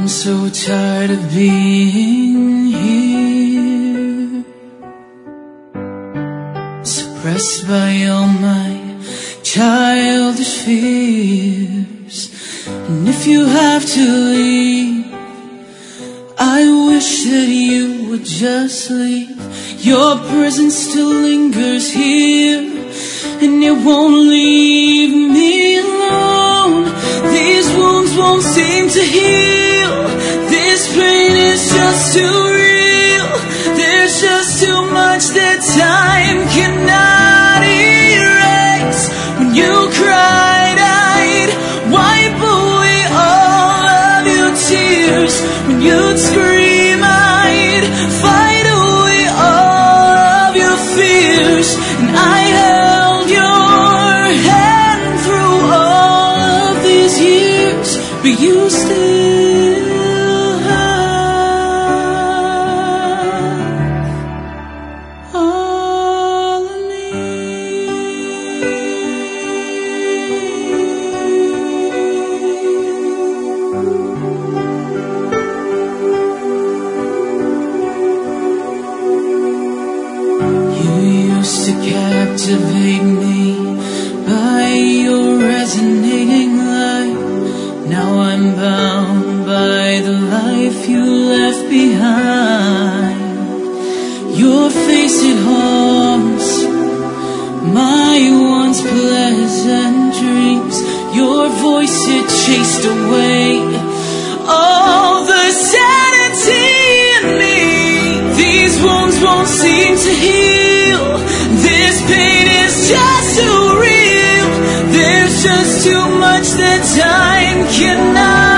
so tired of being here, suppressed by all my childish fears. And if you have to leave, I wish that you would just leave. Your presence still lingers here, and it won't leave me alone. These wounds won't seem to heal. This pain is just too real. There's just too much that time cannot erase. When you cried, I'd wipe away all of your tears. When you'd scream, I'd fight away all of your fears. And I held your hand through all of these years, but you still have all of me. You used to captivate me by your resonating light. Now I'm bound by the life you left behind. Your face, it haunts my once pleasant dreams. Your voice, it chased away all the sanity in me. These wounds won't seem to heal. This pain is just too real. There's just too much that time cannot